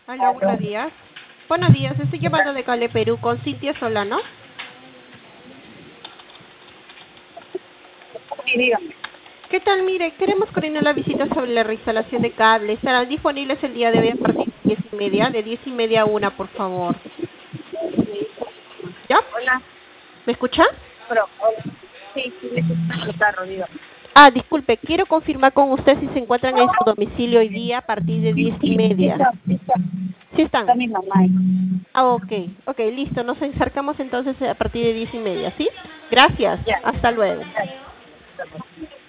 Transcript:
Hola, buenos días. Buenos días, estoy llamando de Cale, Perú, con Cintia Solano. Sí, dígame. ¿Qué tal? Mire, queremos coordinar la visita sobre la reinstalación de cables. ¿Estarán disponibles el día de hoy a partir de 10:30? De 10:30 a 1, por favor. ¿Ya? Hola, ¿Me escucha? hola. Sí, sí, le escucho el carro, dígame. Ah, disculpe, quiero confirmar con usted si se encuentran en su domicilio hoy día a partir de 10:30. ¿Sí Está están? mi mamá. Ah, ok, listo. Nos acercamos entonces a partir de 10:30, ¿sí? Gracias. Ya, Hasta luego. ya.